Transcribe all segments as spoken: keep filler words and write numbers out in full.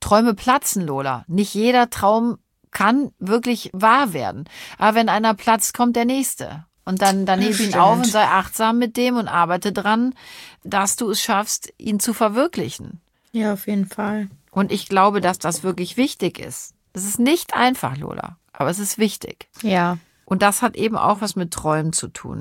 Träume platzen, Lola. Nicht jeder Traum kann wirklich wahr werden. Aber wenn einer platzt, kommt der nächste. Und dann, dann heb ihn auf und sei achtsam mit dem und arbeite dran, dass du es schaffst, ihn zu verwirklichen. Ja, auf jeden Fall. Und ich glaube, dass das wirklich wichtig ist. Es ist nicht einfach, Lola, aber es ist wichtig. Ja. Und das hat eben auch was mit Träumen zu tun.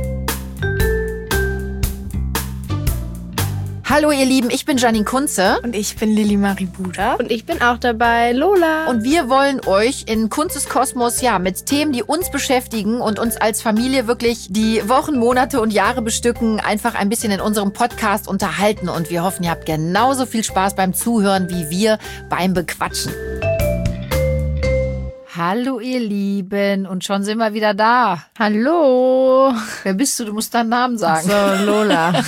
Hallo ihr Lieben, ich bin Janine Kunze. Und ich bin Lilly Marie Buda. Und ich bin auch dabei, Lola. Und wir wollen euch in Kunzes Kosmos, ja, mit Themen, die uns beschäftigen und uns als Familie wirklich die Wochen, Monate und Jahre bestücken, einfach ein bisschen in unserem Podcast unterhalten. Und wir hoffen, ihr habt genauso viel Spaß beim Zuhören wie wir beim Bequatschen. Hallo ihr Lieben, und schon sind wir wieder da. Hallo. Wer bist du? Du musst deinen Namen sagen. So, Lola.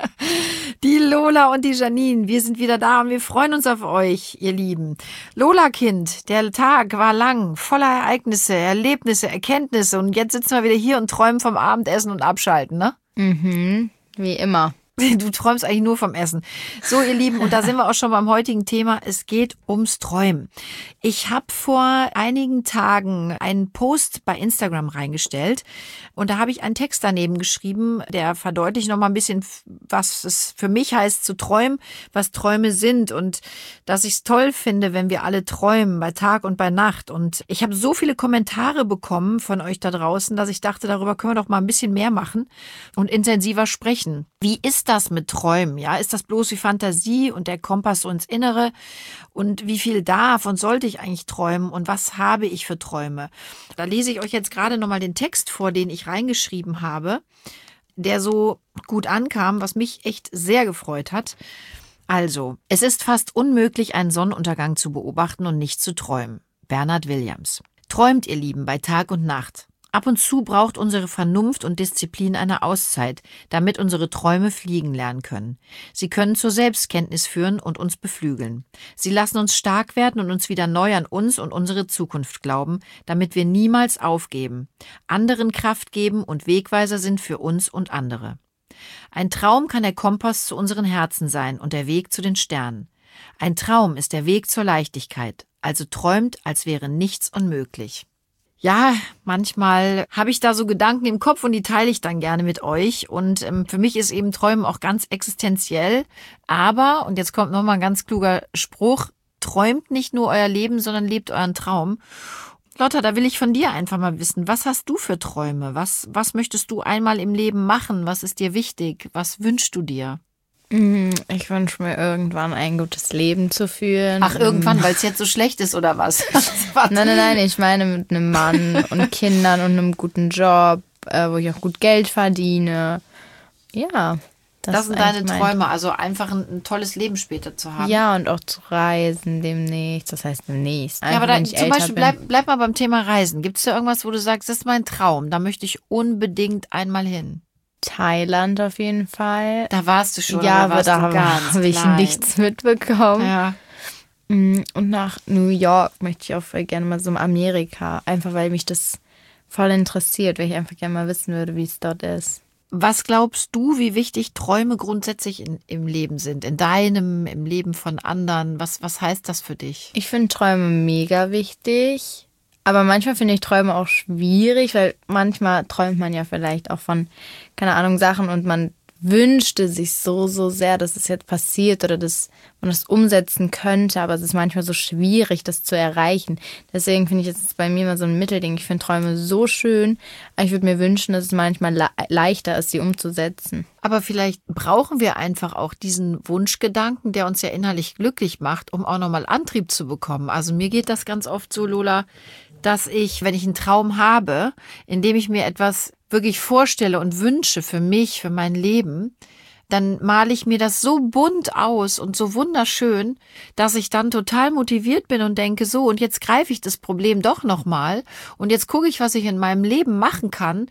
Die Lola und die Janine, wir sind wieder da und wir freuen uns auf euch, ihr Lieben. Lola-Kind, der Tag war lang, voller Ereignisse, Erlebnisse, Erkenntnisse und jetzt sitzen wir wieder hier und träumen vom Abendessen und Abschalten, ne? Mhm, wie immer. Du träumst eigentlich nur vom Essen. So, ihr Lieben, und da sind wir auch schon beim heutigen Thema. Es geht ums Träumen. Ich habe vor einigen Tagen einen Post bei Instagram reingestellt und da habe ich einen Text daneben geschrieben, der verdeutlicht noch mal ein bisschen, was es für mich heißt zu träumen, was Träume sind und dass ich es toll finde, wenn wir alle träumen, bei Tag und bei Nacht. Und ich habe so viele Kommentare bekommen von euch da draußen, dass ich dachte, darüber können wir doch mal ein bisschen mehr machen und intensiver sprechen. Wie ist das mit Träumen? Ja, ist das bloß wie Fantasie und der Kompass so ins Innere? Und wie viel darf und sollte ich eigentlich träumen? Und was habe ich für Träume? Da lese ich euch jetzt gerade nochmal den Text vor, den ich reingeschrieben habe, der so gut ankam, was mich echt sehr gefreut hat. Also, es ist fast unmöglich, einen Sonnenuntergang zu beobachten und nicht zu träumen. Bernhard Williams. Träumt, ihr Lieben, bei Tag und Nacht. Ab und zu braucht unsere Vernunft und Disziplin eine Auszeit, damit unsere Träume fliegen lernen können. Sie können zur Selbstkenntnis führen und uns beflügeln. Sie lassen uns stark werden und uns wieder neu an uns und unsere Zukunft glauben, damit wir niemals aufgeben, anderen Kraft geben und Wegweiser sind für uns und andere. Ein Traum kann der Kompass zu unseren Herzen sein und der Weg zu den Sternen. Ein Traum ist der Weg zur Leichtigkeit, also träumt, als wäre nichts unmöglich. Ja, manchmal habe ich da so Gedanken im Kopf und die teile ich dann gerne mit euch. Und ähm, für mich ist eben Träumen auch ganz existenziell. Aber, und jetzt kommt nochmal ein ganz kluger Spruch, träumt nicht nur euer Leben, sondern lebt euren Traum. Lotta, da will ich von dir einfach mal wissen, was hast du für Träume? Was, was möchtest du einmal im Leben machen? Was ist dir wichtig? Was wünschst du dir? Ich wünsche mir irgendwann ein gutes Leben zu führen. Ach, irgendwann, weil es jetzt so schlecht ist, oder was? Nein, nein, nein, ich meine mit einem Mann und Kindern und einem guten Job, äh, wo ich auch gut Geld verdiene. Ja. Das, das sind deine Träume, also einfach ein, ein tolles Leben später zu haben. Ja, und auch zu reisen demnächst, das heißt demnächst. Einfach, ja, aber da, zum Beispiel, bleib, bleib mal beim Thema Reisen. Gibt es da irgendwas, wo du sagst, das ist mein Traum, da möchte ich unbedingt einmal hin? Thailand auf jeden Fall. Da warst du schon, ja, aber da habe ich nichts mitbekommen. Ja. Und nach New York möchte ich auch voll gerne mal so Amerika, einfach weil mich das voll interessiert, weil ich einfach gerne mal wissen würde, wie es dort ist. Was glaubst du, wie wichtig Träume grundsätzlich in, im Leben sind? In deinem, im Leben von anderen? Was, was heißt das für dich? Ich finde Träume mega wichtig. Aber manchmal finde ich Träume auch schwierig, weil manchmal träumt man ja vielleicht auch von, keine Ahnung, Sachen und man wünschte sich so, so sehr, dass es jetzt passiert oder dass man das umsetzen könnte, aber es ist manchmal so schwierig, das zu erreichen. Deswegen finde ich, es ist bei mir immer so ein Mittelding. Ich finde Träume so schön, aber ich würde mir wünschen, dass es manchmal le- leichter ist, sie umzusetzen. Aber vielleicht brauchen wir einfach auch diesen Wunschgedanken, der uns ja innerlich glücklich macht, um auch nochmal Antrieb zu bekommen. Also mir geht das ganz oft so, Lola, dass ich, wenn ich einen Traum habe, in dem ich mir etwas wirklich vorstelle und wünsche für mich, für mein Leben, dann male ich mir das so bunt aus und so wunderschön, dass ich dann total motiviert bin und denke, so, und jetzt greife ich das Problem doch nochmal und jetzt gucke ich, was ich in meinem Leben machen kann,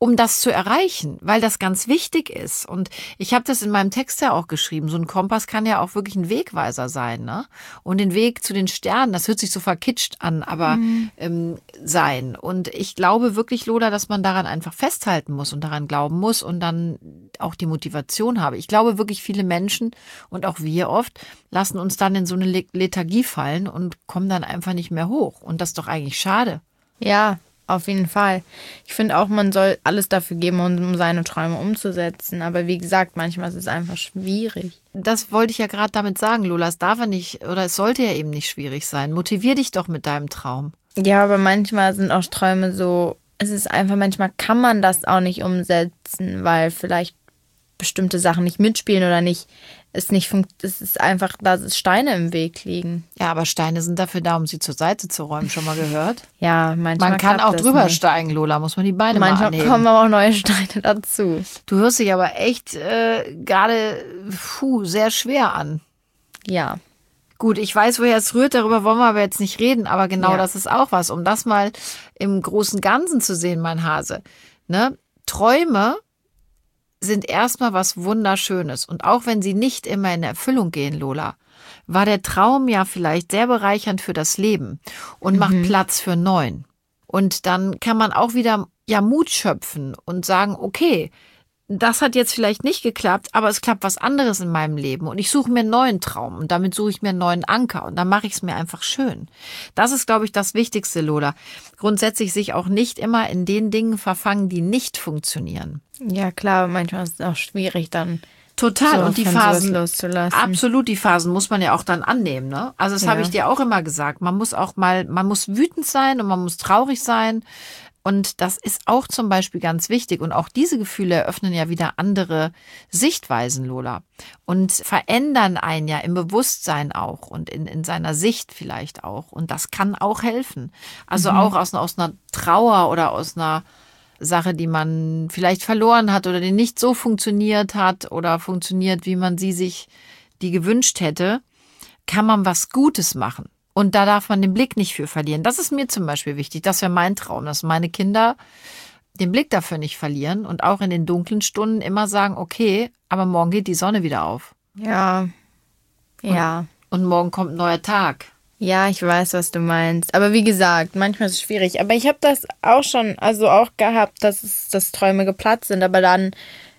um das zu erreichen, weil das ganz wichtig ist. Und ich habe das in meinem Text ja auch geschrieben. So ein Kompass kann ja auch wirklich ein Wegweiser sein, ne? Und den Weg zu den Sternen, das hört sich so verkitscht an, aber mhm. ähm, sein. Und ich glaube wirklich, Lola, dass man daran einfach festhalten muss und daran glauben muss und dann auch die Motivation habe. Ich glaube wirklich, viele Menschen und auch wir oft lassen uns dann in so eine Lethargie fallen und kommen dann einfach nicht mehr hoch. Und das ist doch eigentlich schade. Ja, auf jeden Fall. Ich finde auch, man soll alles dafür geben, um seine Träume umzusetzen. Aber wie gesagt, manchmal ist es einfach schwierig. Das wollte ich ja gerade damit sagen, Lola. Es darf ja nicht, oder es sollte ja eben nicht schwierig sein. Motivier dich doch mit deinem Traum. Ja, aber manchmal sind auch Träume so, es ist einfach, manchmal kann man das auch nicht umsetzen, weil vielleicht bestimmte Sachen nicht mitspielen oder nicht, es nicht funktioniert. Es ist einfach, dass Steine im Weg liegen. Ja, aber Steine sind dafür da, um sie zur Seite zu räumen. Schon mal gehört? Ja, manchmal Man kann auch drüber nicht. steigen, Lola. Muss man die Beine manchmal mal anheben. Manchmal kommen aber auch neue Steine dazu. Du hörst dich aber echt äh, gerade sehr schwer an. Ja. Gut, ich weiß, woher es rührt, darüber wollen wir aber jetzt nicht reden, aber genau ja. das ist auch was, um das mal im großen Ganzen zu sehen, mein Hase. Ne? Träume sind erstmal was Wunderschönes. Und auch wenn sie nicht immer in Erfüllung gehen, Lola, war der Traum ja vielleicht sehr bereichernd für das Leben und mhm. macht Platz für Neuen. Und dann kann man auch wieder ja Mut schöpfen und sagen, okay, das hat jetzt vielleicht nicht geklappt, aber es klappt was anderes in meinem Leben und ich suche mir einen neuen Traum und damit suche ich mir einen neuen Anker und dann mache ich es mir einfach schön. Das ist, glaube ich, das Wichtigste, Lola. Grundsätzlich sich auch nicht immer in den Dingen verfangen, die nicht funktionieren. Ja, klar, manchmal ist es auch schwierig dann. Total. So und die Phasen, loszulassen. Absolut, die Phasen muss man ja auch dann annehmen, ne? Also das ja. habe ich dir auch immer gesagt. Man muss auch mal, man muss wütend sein und man muss traurig sein. Und das ist auch zum Beispiel ganz wichtig. Und auch diese Gefühle eröffnen ja wieder andere Sichtweisen, Lola. Und verändern einen ja im Bewusstsein auch und in, in seiner Sicht vielleicht auch. Und das kann auch helfen. Also mhm. auch aus, aus einer Trauer oder aus einer Sache, die man vielleicht verloren hat oder die nicht so funktioniert hat oder funktioniert, wie man sie sich die gewünscht hätte, kann man was Gutes machen. Und da darf man den Blick nicht für verlieren. Das ist mir zum Beispiel wichtig. Das wäre mein Traum, dass meine Kinder den Blick dafür nicht verlieren und auch in den dunklen Stunden immer sagen, okay, aber morgen geht die Sonne wieder auf. Ja, ja. Und, und morgen kommt ein neuer Tag. Ja, ich weiß, was du meinst. Aber wie gesagt, manchmal ist es schwierig. Aber ich habe das auch schon, also auch gehabt, dass, es, dass Träume geplatzt sind, aber dann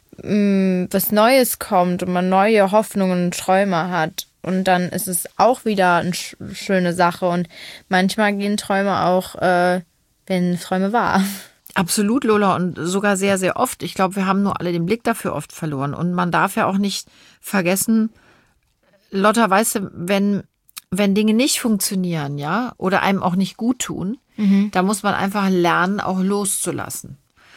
mh, was Neues kommt und man neue Hoffnungen und Träume hat. Und dann ist es auch wieder eine sch- schöne Sache. Und manchmal gehen Träume auch, äh, wenn Träume wahr. Absolut, Lola. Und sogar sehr, sehr oft. Ich glaube, wir haben nur alle den Blick dafür oft verloren. Und man darf ja auch nicht vergessen, Lotta, weißt du, wenn, wenn Dinge nicht funktionieren, ja, oder einem auch nicht gut tun, mhm. da muss man einfach lernen, auch loszulassen.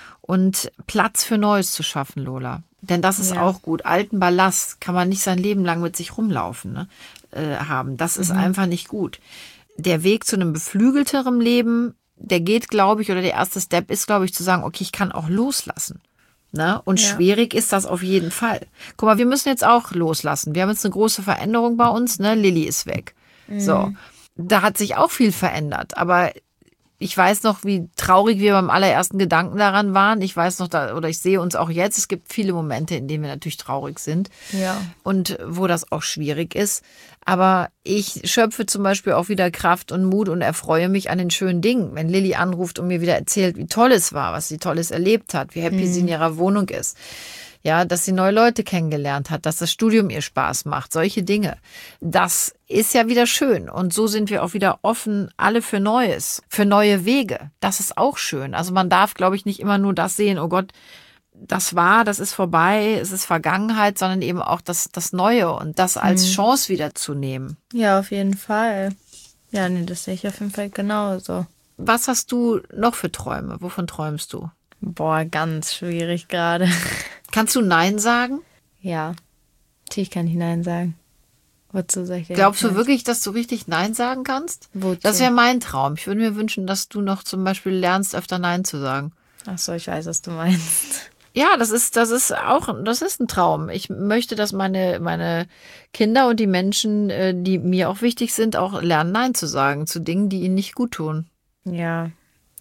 Und Platz für Neues zu schaffen, Lola. Denn das ist ja. auch gut. Alten Ballast kann man nicht sein Leben lang mit sich rumlaufen ne, äh, haben. Das ist mhm. einfach nicht gut. Der Weg zu einem beflügelteren Leben, der geht, glaube ich, oder der erste Step ist, glaube ich, zu sagen, okay, ich kann auch loslassen. Ne? Und ja. schwierig ist das auf jeden Fall. Guck mal, wir müssen jetzt auch loslassen. Wir haben jetzt eine große Veränderung bei uns. Ne? Lilly ist weg. Mhm. So, da hat sich auch viel verändert. Aber ich weiß noch, wie traurig wir beim allerersten Gedanken daran waren. Ich weiß noch, da, oder ich sehe uns auch jetzt. Es gibt viele Momente, in denen wir natürlich traurig sind. Ja. Und wo das auch schwierig ist. Aber ich schöpfe zum Beispiel auch wieder Kraft und Mut und erfreue mich an den schönen Dingen. Wenn Lilly anruft und mir wieder erzählt, wie toll es war, was sie Tolles erlebt hat, wie happy mhm. sie in ihrer Wohnung ist. Ja, dass sie neue Leute kennengelernt hat, dass das Studium ihr Spaß macht, solche Dinge. Das ist ja wieder schön. Und so sind wir auch wieder offen, alle für Neues, für neue Wege. Das ist auch schön. Also man darf, glaube ich, nicht immer nur das sehen, oh Gott, das war, das ist vorbei, es ist Vergangenheit, sondern eben auch das, das Neue und das als mhm. Chance wieder zu nehmen. Ja, auf jeden Fall. Ja, nee, das sehe ich auf jeden Fall genauso. Was hast du noch für Träume? Wovon träumst du? Boah, ganz schwierig gerade. Kannst du Nein sagen? Ja, natürlich kann ich Nein sagen. Wozu soll ich denn Glaubst du Nein? wirklich, dass du richtig Nein sagen kannst? Wozu? Das wäre mein Traum. Ich würde mir wünschen, dass du noch zum Beispiel lernst, öfter Nein zu sagen. Ach so, ich weiß, was du meinst. Ja, das ist, das ist auch, das ist ein Traum. Ich möchte, dass meine, meine Kinder und die Menschen, die mir auch wichtig sind, auch lernen, Nein zu sagen zu Dingen, die ihnen nicht gut tun. Ja,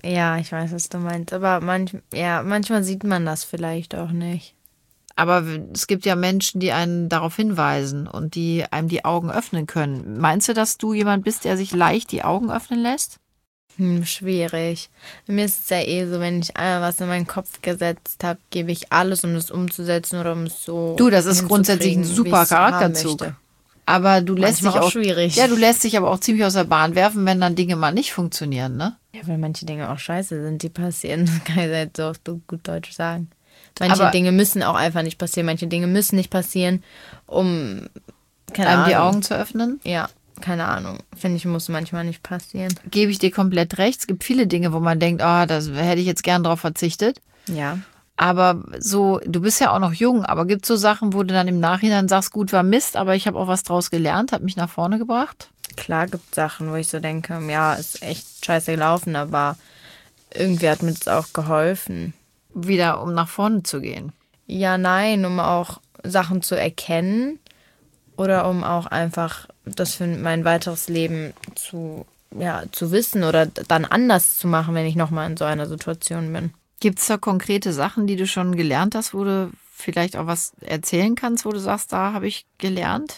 Ja, ich weiß, was du meinst. Aber manch, ja, manchmal sieht man das vielleicht auch nicht. Aber es gibt ja Menschen, die einen darauf hinweisen und die einem die Augen öffnen können. Meinst du, dass du jemand bist, der sich leicht die Augen öffnen lässt? Hm, schwierig. Bei mir ist es ja eh so, wenn ich einmal was in meinen Kopf gesetzt habe, gebe ich alles, um das umzusetzen oder um es so Du, das ist grundsätzlich ein super Charakterzug. Aber du lässt dich auch, auch schwierig. Ja, du lässt dich aber auch ziemlich aus der Bahn werfen, wenn dann Dinge mal nicht funktionieren, ne? Ja, weil manche Dinge auch scheiße sind, die passieren. Das kann ich jetzt so auf gut Deutsch sagen. Manche aber Dinge müssen auch einfach nicht passieren. Manche Dinge müssen nicht passieren, um keine einem Ahnung. die Augen zu öffnen. Ja, keine Ahnung. Finde ich, muss manchmal nicht passieren. Gebe ich dir komplett recht. Es gibt viele Dinge, wo man denkt, oh, das hätte ich jetzt gern drauf verzichtet. Ja. Aber so, du bist ja auch noch jung, aber gibt es so Sachen, wo du dann im Nachhinein sagst, gut, war Mist, aber ich habe auch was draus gelernt, hat mich nach vorne gebracht? Klar gibt es Sachen, wo ich so denke, ja, ist echt scheiße gelaufen, aber irgendwie hat mir das auch geholfen. Wieder, um nach vorne zu gehen? Ja, nein, um auch Sachen zu erkennen oder um auch einfach das für mein weiteres Leben zu, ja, zu wissen oder dann anders zu machen, wenn ich nochmal in so einer Situation bin. Gibt es da konkrete Sachen, die du schon gelernt hast, wo du vielleicht auch was erzählen kannst, wo du sagst, da habe ich gelernt?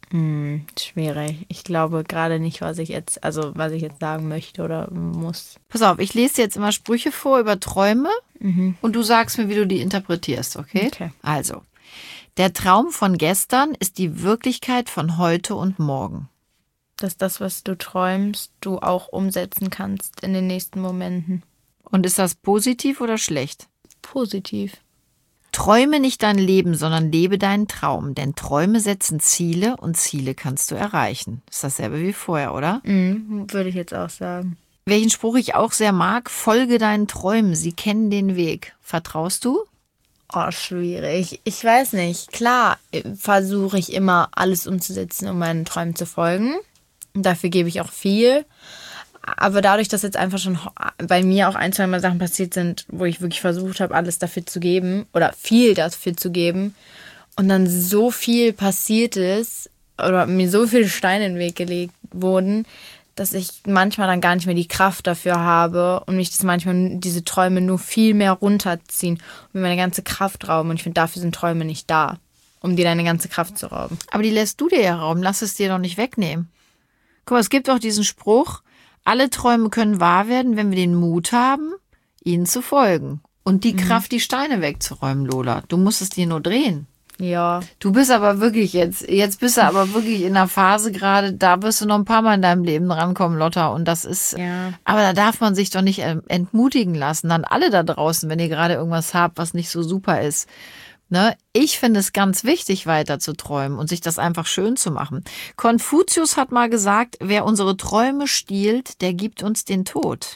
Hm, schwierig. Ich glaube gerade nicht, was ich jetzt, also was ich jetzt sagen möchte oder muss. Pass auf, ich lese dir jetzt immer Sprüche vor über Träume Mhm. und du sagst mir, wie du die interpretierst, okay? Okay. Also, der Traum von gestern ist die Wirklichkeit von heute und morgen. Dass das, was du träumst, du auch umsetzen kannst in den nächsten Momenten. Und ist das positiv oder schlecht? Positiv. Träume nicht dein Leben, sondern lebe deinen Traum, denn Träume setzen Ziele und Ziele kannst du erreichen. Ist dasselbe wie vorher, oder? Mhm, würde ich jetzt auch sagen. Welchen Spruch ich auch sehr mag, folge deinen Träumen, sie kennen den Weg. Vertraust du? Oh, schwierig. Ich weiß nicht. Klar versuche ich immer alles umzusetzen, um meinen Träumen zu folgen. Und dafür gebe ich auch viel. Aber dadurch, dass jetzt einfach schon bei mir auch ein, zwei Mal Sachen passiert sind, wo ich wirklich versucht habe, alles dafür zu geben oder viel dafür zu geben und dann so viel passiert ist oder mir so viele Steine in den Weg gelegt wurden, dass ich manchmal dann gar nicht mehr die Kraft dafür habe und mich das manchmal diese Träume nur viel mehr runterziehen und mir meine ganze Kraft rauben. Und ich finde, dafür sind Träume nicht da, um dir deine ganze Kraft zu rauben. Aber die lässt du dir ja rauben, lass es dir doch nicht wegnehmen. Guck mal, es gibt auch diesen Spruch, alle Träume können wahr werden, wenn wir den Mut haben, ihnen zu folgen. Und die mhm. Kraft, die Steine wegzuräumen, Lola. Du musst es dir nur drehen. Ja. Du bist aber wirklich jetzt, jetzt bist du aber wirklich in einer Phase gerade, da wirst du noch ein paar Mal in deinem Leben rankommen, Lotta. Und das ist, ja. Aber da darf man sich doch nicht entmutigen lassen. Dann alle da draußen, wenn ihr gerade irgendwas habt, was nicht so super ist. Ne? Ich finde es ganz wichtig, weiter zu träumen und sich das einfach schön zu machen. Konfuzius hat mal gesagt, wer unsere Träume stiehlt, der gibt uns den Tod.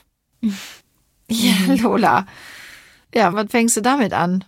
Ja, Lola. Ja, was fängst du damit an?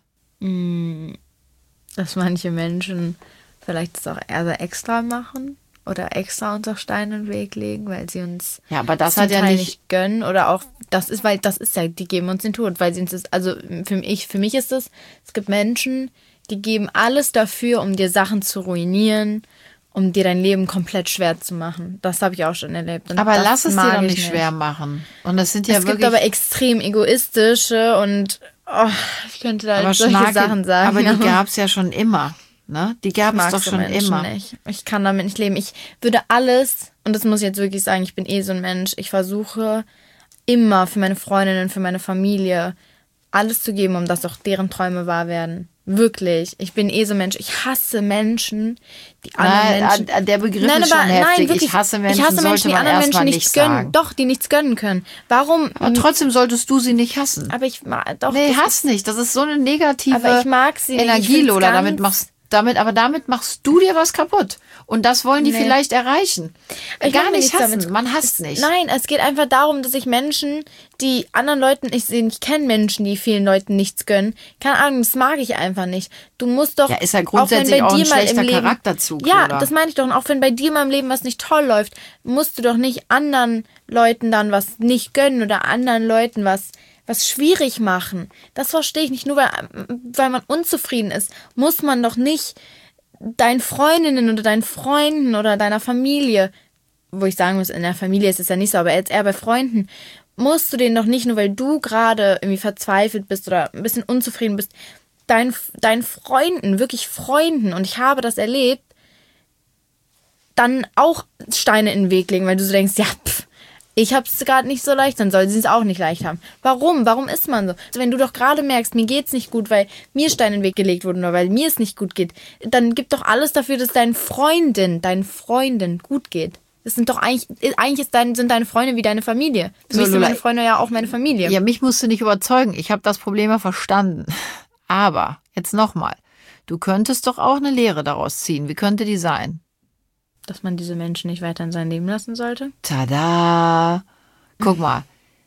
Dass manche Menschen vielleicht das auch eher so extra machen oder extra uns auch Steine in den Weg legen, weil sie uns ja, aber das hat ja nicht, nicht gönnen oder auch das ist, weil das ist ja, die geben uns den Tod, weil sie uns das, also für mich, für mich ist es, es gibt Menschen, die geben alles dafür, um dir Sachen zu ruinieren, um dir dein Leben komplett schwer zu machen. Das habe ich auch schon erlebt. Und aber das lass es dir doch nicht, nicht schwer machen. Und das sind ja es wirklich. gibt aber extrem egoistische und oh, ich könnte da aber solche Schnake, Sachen sagen. Aber die gab es ja schon immer. Ne? Die gab es doch so schon Menschen immer. Nicht. Ich kann damit nicht leben. Ich würde alles, und das muss ich jetzt wirklich sagen, ich bin eh so ein Mensch, ich versuche immer für meine Freundinnen, für meine Familie alles zu geben, um dass auch deren Träume wahr werden. Wirklich. Ich bin eh so ein Mensch. Ich hasse Menschen, die anderen Nein, Menschen... Der Begriff nein, ist schon aber, heftig. Nein, wirklich. Ich hasse Menschen, ich hasse Menschen, die anderen Menschen nichts gönnen. Sagen. Doch, die nichts gönnen können. Warum? Aber trotzdem solltest du sie nicht hassen. Aber ich mag doch... Nee, hass nicht. Das ist so eine negative aber ich mag sie nicht. Energie, Lola. Damit machst damit, aber damit machst du dir was kaputt. Und das wollen die nee. vielleicht erreichen. Ich Gar nicht hassen. Damit. Man hasst es, nicht. Nein, es geht einfach darum, dass ich Menschen, die anderen Leuten, ich, ich kenne Menschen, die vielen Leuten nichts gönnen. Keine Ahnung, das mag ich einfach nicht. Du musst doch... Ja, ist ja grundsätzlich auch, auch ein schlechter Leben, Charakterzug. Ja, oder? Das meine ich doch. Und auch wenn bei dir mal im Leben was nicht toll läuft, musst du doch nicht anderen Leuten dann was nicht gönnen oder anderen Leuten was... was schwierig machen. Das verstehe ich nicht. Nur weil, weil man unzufrieden ist, muss man doch nicht deinen Freundinnen oder deinen Freunden oder deiner Familie, wo ich sagen muss, in der Familie ist es ja nicht so, aber jetzt eher bei Freunden, musst du den doch nicht, nur weil du gerade irgendwie verzweifelt bist oder ein bisschen unzufrieden bist, deinen, deinen Freunden, wirklich Freunden, und ich habe das erlebt, dann auch Steine in den Weg legen, weil du so denkst, ja, pff, ich habe es gerade nicht so leicht, dann soll sie es auch nicht leicht haben. Warum? Warum ist man so? Also wenn du doch gerade merkst, mir geht's nicht gut, weil mir Steine in den Weg gelegt wurden oder weil mir es nicht gut geht, dann gib doch alles dafür, dass deinen Freundin, deinen Freunden gut geht. Das sind doch eigentlich, eigentlich ist dein, sind deine Freunde wie deine Familie. Für So, mich sind Lola, meine Freunde ja auch meine Familie. Ja, mich musst du nicht überzeugen. Ich habe das Problem ja verstanden. Aber, jetzt nochmal, du könntest doch auch eine Lehre daraus ziehen. Wie könnte die sein? Dass man diese Menschen nicht weiter in sein Leben lassen sollte? Tada! Guck mal,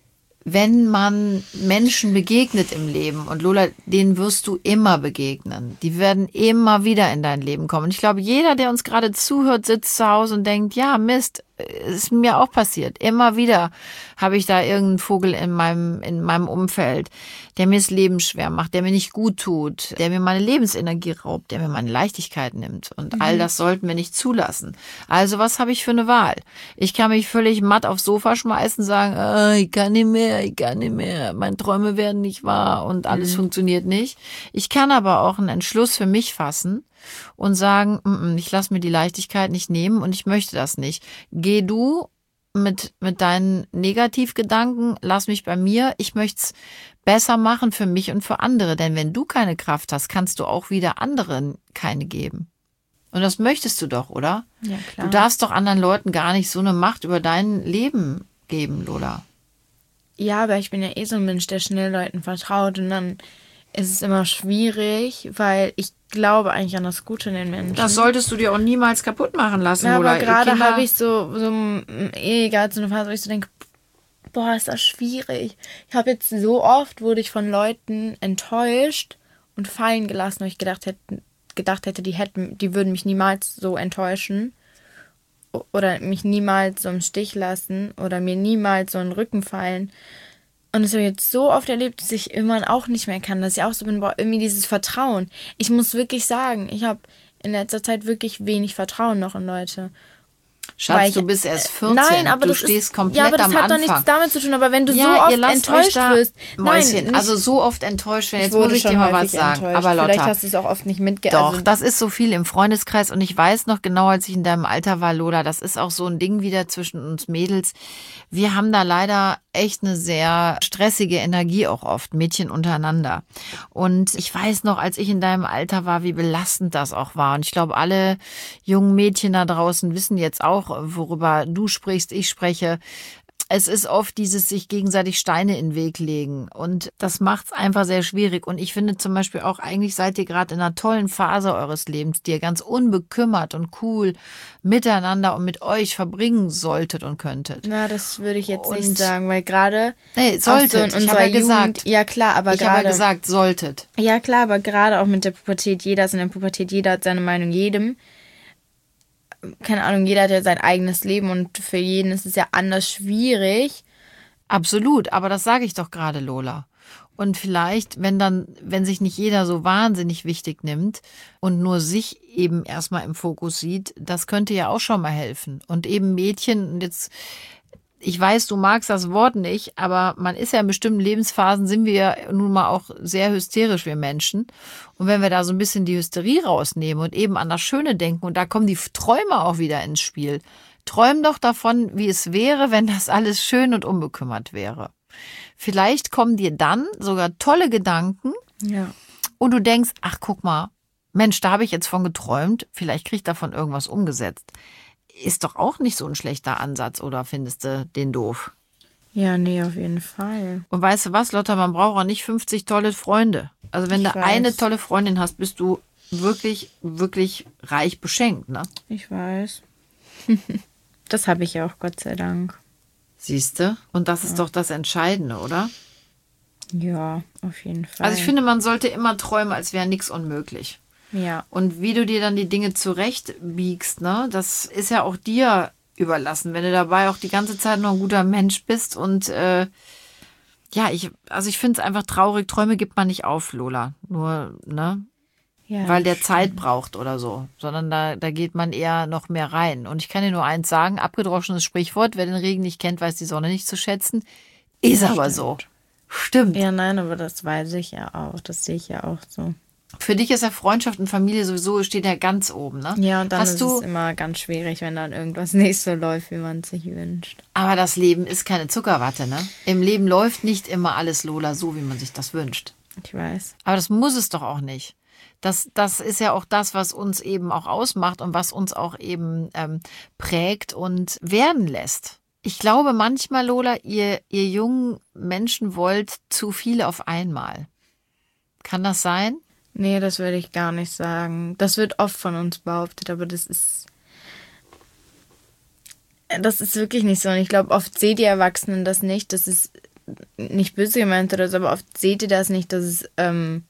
wenn man Menschen begegnet im Leben, und Lola, denen wirst du immer begegnen. Die werden immer wieder in dein Leben kommen. Und ich glaube, jeder, der uns gerade zuhört, sitzt zu Hause und denkt, ja, Mist, ist mir auch passiert. Immer wieder habe ich da irgendeinen Vogel in meinem, in meinem Umfeld, der mir das Leben schwer macht, der mir nicht gut tut, der mir meine Lebensenergie raubt, der mir meine Leichtigkeit nimmt. Und all das sollten wir nicht zulassen. Also was habe ich für eine Wahl? Ich kann mich völlig matt aufs Sofa schmeißen und sagen, ah, ich kann nicht mehr, ich kann nicht mehr, meine Träume werden nicht wahr und alles mhm. funktioniert nicht. Ich kann aber auch einen Entschluss für mich fassen und sagen, mm, ich lasse mir die Leichtigkeit nicht nehmen und ich möchte das nicht. Geh du mit, mit deinen Negativgedanken, lass mich bei mir. Ich möchte es besser machen für mich und für andere. Denn wenn du keine Kraft hast, kannst du auch wieder anderen keine geben. Und das möchtest du doch, oder? Ja, klar. Du darfst doch anderen Leuten gar nicht so eine Macht über dein Leben geben, Lola. Ja, aber ich bin ja eh so ein Mensch, der schnell Leuten vertraut, und dann ist es immer schwierig, weil ich glaube eigentlich an das Gute in den Menschen. Das solltest du dir auch niemals kaputt machen lassen, ja, Lola. aber gerade Kinder- habe ich so, so egal, so eine Phase, wo ich so denke, boah, ist das schwierig. Ich habe jetzt so oft, wurde ich von Leuten enttäuscht und fallen gelassen, weil ich gedacht hätte, gedacht hätte, die hätten, die würden mich niemals so enttäuschen oder mich niemals so im Stich lassen oder mir niemals so in den Rücken fallen. Und das habe ich jetzt so oft erlebt, dass ich irgendwann auch nicht mehr kann, dass ich auch so bin, boah, irgendwie dieses Vertrauen. Ich muss wirklich sagen, ich habe in letzter Zeit wirklich wenig Vertrauen noch in Leute. Schatz, ich, du bist erst vierzehn, nein, aber du das stehst ist, komplett ja, aber das am hat Anfang. doch nichts damit zu tun, aber wenn du Ja, so ihr oft lasst enttäuscht euch da, wirst, Mäuschen, nein, nicht, also so oft enttäuscht werden, ich jetzt muss wurde ich dir schon mal was häufig sagen, enttäuscht. aber Vielleicht Lotta, hast du es auch oft nicht mitge... doch, also, das ist so viel im Freundeskreis und ich weiß noch genau, als ich in deinem Alter war, Lola, das ist auch so ein Ding wieder zwischen uns Mädels. Wir haben da leider echt eine sehr stressige Energie auch oft, Mädchen untereinander. Und ich weiß noch, als ich in deinem Alter war, wie belastend das auch war. Und ich glaube, alle jungen Mädchen da draußen wissen jetzt auch, worüber du sprichst, ich spreche. Es ist oft dieses sich gegenseitig Steine in den Weg legen und das macht es einfach sehr schwierig. Und ich finde zum Beispiel auch, eigentlich seid ihr gerade in einer tollen Phase eures Lebens, die ihr ganz unbekümmert und cool miteinander und mit euch verbringen solltet und könntet. na, das würde ich jetzt Und- nicht sagen, weil gerade... Nee, auch so solltet. in ich habe unserer ja Jugend, gesagt. ja klar, aber Ich habe ja gerade... gesagt, solltet. Ja klar, aber gerade auch mit der Pubertät, jeder ist in der Pubertät, jeder hat seine Meinung jedem. Keine Ahnung, jeder hat ja sein eigenes Leben und für jeden ist es ja anders schwierig. Absolut, aber das sage ich doch gerade, Lola. Und vielleicht, wenn dann, wenn sich nicht jeder so wahnsinnig wichtig nimmt und nur sich eben erstmal im Fokus sieht, das könnte ja auch schon mal helfen. Und eben Mädchen, und jetzt, ich weiß, du magst das Wort nicht, aber man ist ja in bestimmten Lebensphasen, sind wir ja nun mal auch sehr hysterisch, wir Menschen. Und wenn wir da so ein bisschen die Hysterie rausnehmen und eben an das Schöne denken, und da kommen die Träume auch wieder ins Spiel. Träum doch davon, wie es wäre, wenn das alles schön und unbekümmert wäre. Vielleicht kommen dir dann sogar tolle Gedanken Ja. und du denkst, ach guck mal, Mensch, da habe ich jetzt von geträumt, vielleicht krieg ich davon irgendwas umgesetzt. Ist doch auch nicht so ein schlechter Ansatz, oder findest du den doof? Ja, nee, auf jeden Fall. Und weißt du was, Lotta, man braucht auch nicht fünfzig tolle Freunde. Also wenn Ich du weiß. eine tolle Freundin hast, bist du wirklich, wirklich reich beschenkt, ne? Ich weiß. Das habe ich ja auch, Gott sei Dank. Siehst du? Und das ist doch das Entscheidende, oder? Ja, auf jeden Fall. Also ich finde, man sollte immer träumen, als wäre nichts unmöglich. Ja. Und wie du dir dann die Dinge zurechtbiegst, ne, das ist ja auch dir überlassen, wenn du dabei auch die ganze Zeit noch ein guter Mensch bist. Und äh, ja, ich, also ich finde es einfach traurig, Träume gibt man nicht auf, Lola. Nur, ne? Ja, Weil der das Zeit braucht oder so, sondern da, da geht man eher noch mehr rein. Und ich kann dir nur eins sagen, abgedroschenes Sprichwort, wer den Regen nicht kennt, weiß die Sonne nicht zu schätzen. Ist aber so. Stimmt. Ja, nein, aber das weiß ich ja auch. Das sehe ich ja auch so. Für dich ist ja Freundschaft und Familie sowieso, steht ja ganz oben, ne? Ja, und dann Hast ist du, es immer ganz schwierig, wenn dann irgendwas nicht so läuft, wie man es sich wünscht. aber das Leben ist keine Zuckerwatte, ne? Im Leben läuft nicht immer alles, Lola, so, wie man sich das wünscht. Ich weiß. Aber das muss es doch auch nicht. Das, das ist ja auch das, was uns eben auch ausmacht und was uns auch eben ähm, prägt und werden lässt. Ich glaube manchmal, Lola, ihr, ihr jungen Menschen wollt zu viele auf einmal. Kann das sein? Nee, das würde ich gar nicht sagen. Das wird oft von uns behauptet, aber das ist das ist wirklich nicht so. Und ich glaube, oft seht ihr Erwachsenen das nicht. Das ist nicht böse gemeint oder so, aber oft seht ihr das nicht, dass es ähm,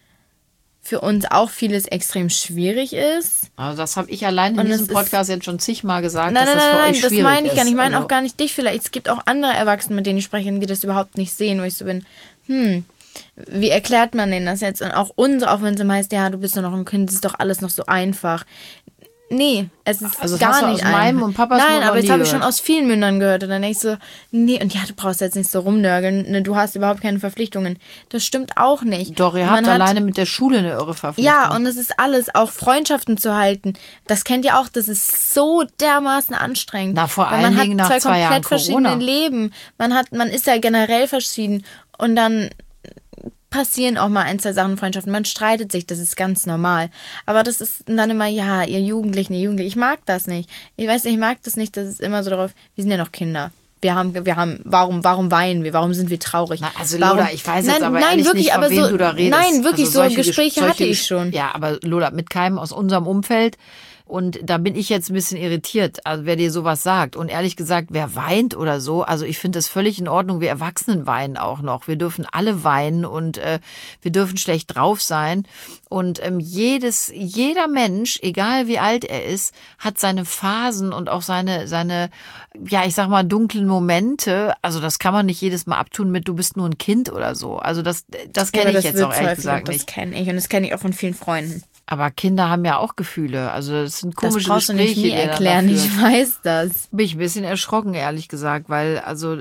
für uns auch vieles extrem schwierig ist. Also das habe ich allein in Und diesem es ist- Podcast jetzt schon zigmal gesagt, Nein, dass nein, das nein, für nein, euch das schwierig meine ich gar nicht. Ich meine ist. auch gar nicht dich vielleicht. Es gibt auch andere Erwachsene, mit denen ich spreche, die das überhaupt nicht sehen, wo ich so bin, hm, wie erklärt man denen das jetzt? Und auch uns, auch wenn es immer heißt, ja, du bist doch noch ein Kind, es ist doch alles noch so einfach. Nee, es ist Also das gar hast du nicht aus meinem einfach. und Papas Nein, Mund noch aber jetzt nie habe ich schon gehört. aus vielen Mündern gehört. Und dann denke ich so, nee, und ja, du brauchst jetzt nicht so rumnörgeln, ne, du hast überhaupt keine Verpflichtungen. Das stimmt auch nicht. Doch, ihr Man habt hat- alleine mit der Schule eine irre Verpflichtung. Ja, und es ist alles, auch Freundschaften zu halten. Das kennt ihr auch, das ist so dermaßen anstrengend. Na, vor Weil allen man hat Dingen nach zwei zwei komplett Jahren verschiedene Corona. Leben. Man hat, man ist ja generell verschieden. Und dann passieren auch mal ein, zwei Sachen in Freundschaften. Man streitet sich, das ist ganz normal. Aber das ist dann immer, ja, ihr Jugendlichen, ihr Jugendlichen, ich mag das nicht. Ich weiß nicht, ich mag das nicht, das ist immer so darauf, wir sind ja noch Kinder. Wir haben, wir haben, warum, warum weinen wir? Warum sind wir traurig? Na, also warum, Lola, ich weiß jetzt nein, aber nein, ehrlich wirklich, nicht, von aber wem so, du da redest. Nein, wirklich, Also solche so Gespräche Ges- hatte solche ich schon. Ja, aber Lola, mit keinem aus unserem Umfeld. Und da bin ich jetzt ein bisschen irritiert, also wer dir sowas sagt. Und ehrlich gesagt, wer weint oder so, also ich finde das völlig in Ordnung. Wir Erwachsenen weinen auch noch. Wir dürfen alle weinen und äh, wir dürfen schlecht drauf sein. Und ähm, jedes, jeder Mensch, egal wie alt er ist, hat seine Phasen und auch seine, seine, ja, ich sag mal, dunklen Momente. Also das kann man nicht jedes Mal abtun mit, du bist nur ein Kind oder so. Also das, das kenne Ja, ich das jetzt auch wird's ehrlich häufig gesagt und nicht. Das kenne ich und das kenne ich auch von vielen Freunden. Aber Kinder haben ja auch Gefühle. Also das sind Das komische brauchst du Gespräche, nicht nie die er dann erklären, da ich führt. weiß das. Bin ich ein bisschen erschrocken, ehrlich gesagt, weil also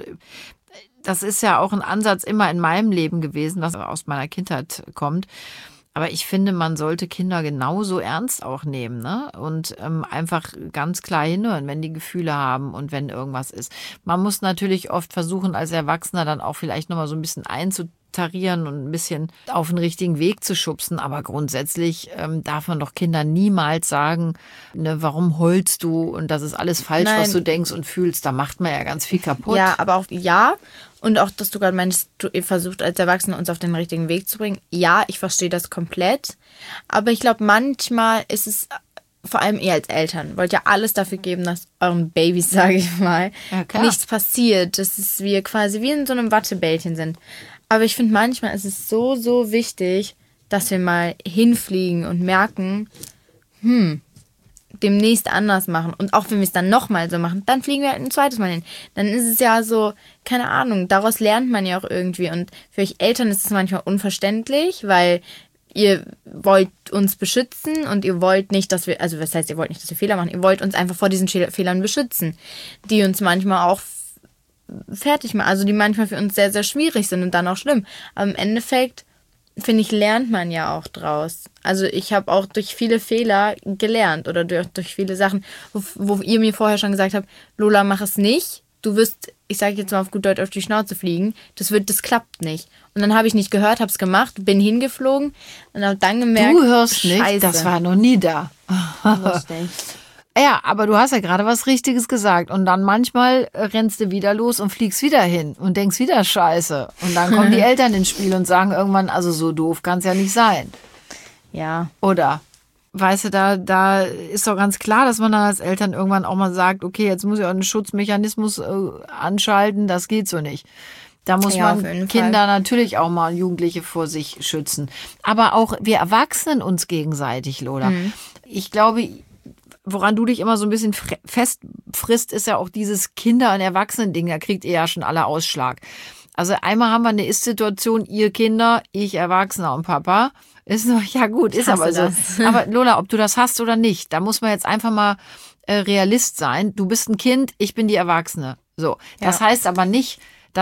das ist ja auch ein Ansatz immer in meinem Leben gewesen, was aus meiner Kindheit kommt. Aber ich finde, man sollte Kinder genauso ernst auch nehmen, ne? Und ähm, einfach ganz klar hinhören, wenn die Gefühle haben und wenn irgendwas ist. Man muss natürlich oft versuchen, als Erwachsener dann auch vielleicht nochmal so ein bisschen einzutarieren und ein bisschen auf den richtigen Weg zu schubsen. Aber grundsätzlich ähm, darf man doch Kindern niemals sagen, ne, warum heulst du und das ist alles falsch, Nein. was du denkst und fühlst. Da macht man ja ganz viel kaputt. Ja, aber auch ja. Und auch, dass du gerade meinst, du ihr versucht als Erwachsene uns auf den richtigen Weg zu bringen. Ja, ich verstehe das komplett. Aber ich glaube, manchmal ist es, vor allem ihr als Eltern, wollt ja alles dafür geben, dass euren Babys, sage ich mal, Ja, klar. nichts passiert. Dass es wir quasi wie in so einem Wattebällchen sind. Aber ich finde, manchmal ist es so, so wichtig, dass wir mal hinfliegen und merken, hm, demnächst anders machen. Und auch wenn wir es dann nochmal so machen, dann fliegen wir halt ein zweites Mal hin. Dann ist es ja so, keine Ahnung, daraus lernt man ja auch irgendwie. Und für euch Eltern ist es manchmal unverständlich, weil ihr wollt uns beschützen und ihr wollt nicht, dass wir, also was heißt, ihr wollt nicht, dass wir Fehler machen, ihr wollt uns einfach vor diesen Fe- Fehlern beschützen, die uns manchmal auch f- fertig machen, also die manchmal für uns sehr, sehr schwierig sind und dann auch schlimm. Aber im Endeffekt, finde ich, lernt man ja auch draus. Also ich habe auch durch viele Fehler gelernt oder durch, durch viele Sachen, wo, wo ihr mir vorher schon gesagt habt, Lola, mach es nicht. Du wirst, ich sage jetzt mal auf gut Deutsch, auf die Schnauze fliegen. Das wird, das klappt nicht. Und dann habe ich nicht gehört, habe es gemacht, bin hingeflogen und habe dann gemerkt, Du hörst nicht, Scheiße. das war noch nie da. Lustig. Ja, aber du hast ja gerade was Richtiges gesagt. Und dann manchmal rennst du wieder los und fliegst wieder hin und denkst wieder Scheiße. Und dann kommen die Eltern ins Spiel und sagen irgendwann, also so doof kann es ja nicht sein. Ja. Oder? Weißt du, da, da ist doch ganz klar, dass man dann als Eltern irgendwann auch mal sagt, okay, jetzt muss ich auch einen Schutzmechanismus äh, anschalten, das geht so nicht. Da muss Ja, auf man jeden Kinder natürlich auch mal, Jugendliche vor sich schützen. Aber auch wir Erwachsenen uns gegenseitig, Lola. Mhm. Ich glaube, woran du dich immer so ein bisschen fre- festfrisst, ist ja auch dieses Kinder- und Erwachsenen-Ding. Da kriegt ihr ja schon alle Ausschlag. Also einmal haben wir eine Ist-Situation, ihr Kinder, ich Erwachsener und Papa. Ist noch, ja gut, ist hasse aber so. das. Aber Lola, ob du das hast oder nicht, da muss man jetzt einfach mal äh, Realist sein. Du bist ein Kind, ich bin die Erwachsene. So. Das Ja. heißt aber nicht, dass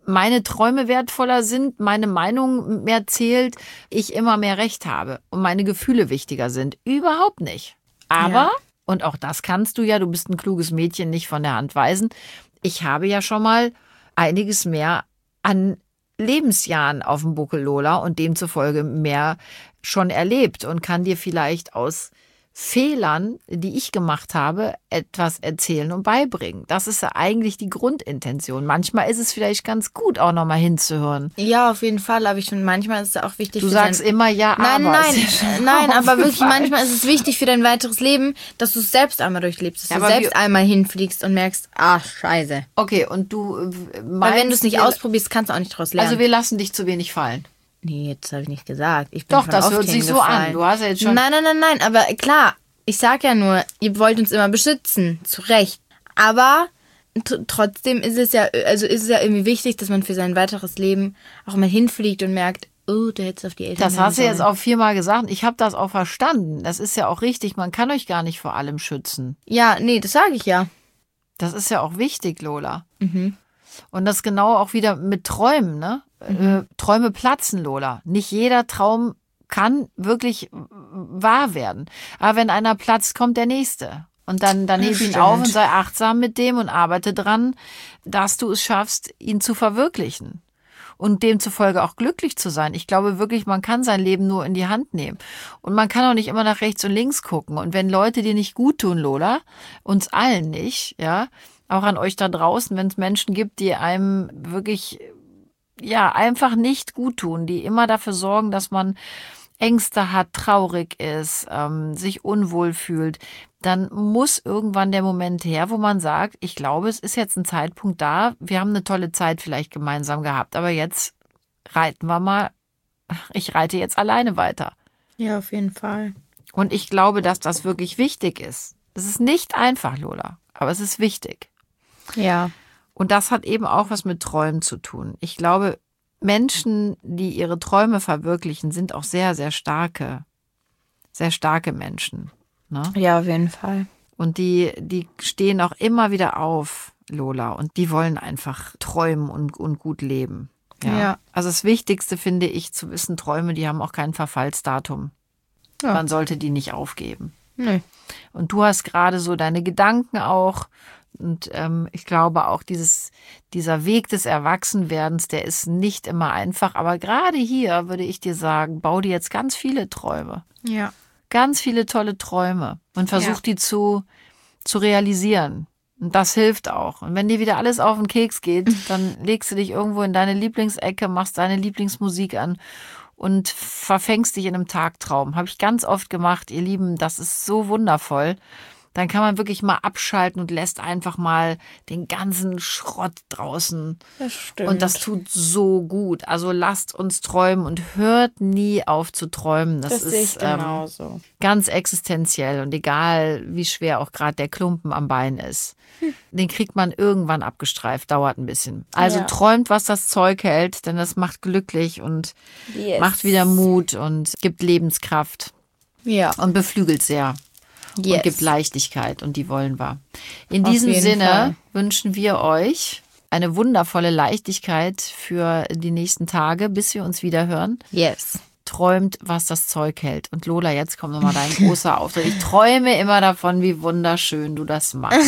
meine Träume wertvoller sind, meine Meinung mehr zählt, ich immer mehr Recht habe und meine Gefühle wichtiger sind. Überhaupt nicht. Aber, ja. und auch das kannst du ja, du bist ein kluges Mädchen, nicht von der Hand weisen, ich habe ja schon mal einiges mehr an Lebensjahren auf dem Buckel, Lola, und demzufolge mehr schon erlebt und kann dir vielleicht aus Fehlern, die ich gemacht habe, etwas erzählen und beibringen. Das ist ja eigentlich die Grundintention. Manchmal ist es vielleicht ganz gut, auch nochmal hinzuhören. Ja, auf jeden Fall, aber ich finde, manchmal ist es auch wichtig. Du sagst dein... immer ja, nein, aber. Nein, nein, nein, aber wirklich, Fall. manchmal ist es wichtig für dein weiteres Leben, dass du es selbst einmal durchlebst, dass ja, du selbst einmal hinfliegst und merkst, ach, scheiße. Okay, und du meinst... Weil wenn du es nicht ausprobierst, kannst du auch nicht daraus lernen. Also wir lassen dich zu wenig fallen. Nee, das habe ich nicht gesagt. Ich bin Doch, das hört sich so an. Du hast ja jetzt schon... Nein, nein, nein, nein, aber klar, ich sag ja nur, ihr wollt uns immer beschützen, zu Recht. Aber t- trotzdem ist es ja, also ist es ja irgendwie wichtig, dass man für sein weiteres Leben auch mal hinfliegt und merkt, oh, du hättest auf die Eltern. Das hast du jetzt auch viermal gesagt. Ich habe das auch verstanden. Das ist ja auch richtig. Man kann euch gar nicht vor allem schützen. Ja, nee, das sage ich ja. Das ist ja auch wichtig, Lola. Mhm. Und das genau auch wieder mit Träumen, ne? Mhm. Äh, Träume platzen, Lola. Nicht jeder Traum kann wirklich wahr werden. Aber wenn einer platzt, kommt der nächste. Und dann, dann heb ihn auf und sei achtsam mit dem und arbeite dran, dass du es schaffst, ihn zu verwirklichen. Und demzufolge auch glücklich zu sein. Ich glaube wirklich, man kann sein Leben nur in die Hand nehmen. Und man kann auch nicht immer nach rechts und links gucken. Und wenn Leute dir nicht gut tun, Lola, uns allen nicht, ja, auch an euch da draußen, wenn es Menschen gibt, die einem wirklich, ja, einfach nicht gut tun, die immer dafür sorgen, dass man Ängste hat, traurig ist, ähm, sich unwohl fühlt, dann muss irgendwann der Moment her, wo man sagt, ich glaube, es ist jetzt ein Zeitpunkt da, wir haben eine tolle Zeit vielleicht gemeinsam gehabt, aber jetzt reiten wir mal, ich reite jetzt alleine weiter. Ja, auf jeden Fall. Und ich glaube, dass das wirklich wichtig ist. Es ist nicht einfach, Lola, aber es ist wichtig. Ja. Und das hat eben auch was mit Träumen zu tun. Ich glaube, Menschen, die ihre Träume verwirklichen, sind auch sehr, sehr starke, sehr starke Menschen. Ne? Ja, auf jeden Fall. Und die, die stehen auch immer wieder auf, Lola, und die wollen einfach träumen und, und gut leben. Ja. Ja. Also das Wichtigste finde ich zu wissen, Träume, die haben auch kein Verfallsdatum. Ja. Man sollte die nicht aufgeben. Nee. Und du hast gerade so deine Gedanken auch. Und ähm, ich glaube auch, dieses, dieser Weg des Erwachsenwerdens, der ist nicht immer einfach. Aber gerade hier würde ich dir sagen, bau dir jetzt ganz viele Träume. Ja. Ganz viele tolle Träume. Und versuch ja. die zu, zu realisieren. Und das hilft auch. Und wenn dir wieder alles auf den Keks geht, dann legst du dich irgendwo in deine Lieblingsecke, machst deine Lieblingsmusik an und verfängst dich in einem Tagtraum. Habe ich ganz oft gemacht, ihr Lieben. Das ist so wundervoll. Dann kann man wirklich mal abschalten und lässt einfach mal den ganzen Schrott draußen. Das stimmt. Und das tut so gut. Also lasst uns träumen und hört nie auf zu träumen. Das, das ist sehe ich genauso. Ähm, ganz existenziell. Und egal, wie schwer auch gerade der Klumpen am Bein ist, hm. den kriegt man irgendwann abgestreift. Dauert ein bisschen. Also ja. träumt, was das Zeug hält, denn das macht glücklich und yes. macht wieder Mut und gibt Lebenskraft. Ja. Und beflügelt sehr. Yes. Und gibt Leichtigkeit und die wollen wir. In diesem Sinne Fall. wünschen wir euch eine wundervolle Leichtigkeit für die nächsten Tage, bis wir uns wieder hören. Yes. Träumt, was das Zeug hält. Und Lola, jetzt kommt nochmal dein großer Auftritt. Ich träume immer davon, wie wunderschön du das machst.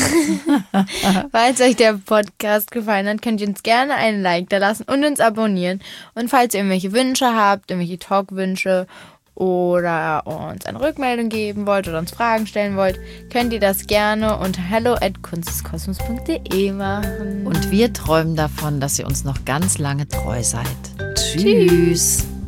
Falls euch der Podcast gefallen hat, könnt ihr uns gerne einen Like da lassen und uns abonnieren. Und falls ihr irgendwelche Wünsche habt, irgendwelche Talkwünsche oder uns eine Rückmeldung geben wollt oder uns Fragen stellen wollt, könnt ihr das gerne unter hello at kunsteskosmos punkt de machen. Und wir träumen davon, dass ihr uns noch ganz lange treu seid. Tschüss. Tschüss.